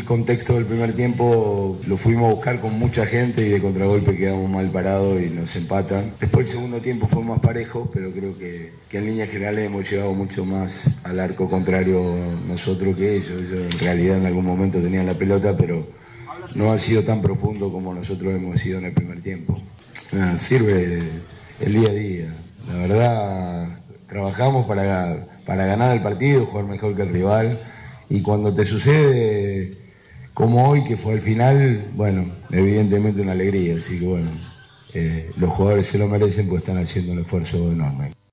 contexto del primer tiempo lo fuimos a buscar con mucha gente y de contragolpe quedamos mal parados y nos empatan. Después el segundo tiempo fue más parejo, pero creo que en líneas generales hemos llegado mucho más al arco contrario nosotros que ellos. Ellos en realidad en algún momento tenían la pelota, pero no ha sido tan profundo como nosotros hemos sido en el primer tiempo. Sirve el día a día. La verdad, trabajamos para ganar el partido, jugar mejor que el rival. Y cuando te sucede como hoy, que fue al final, bueno, evidentemente una alegría. Así que bueno, los jugadores se lo merecen porque están haciendo un esfuerzo enorme.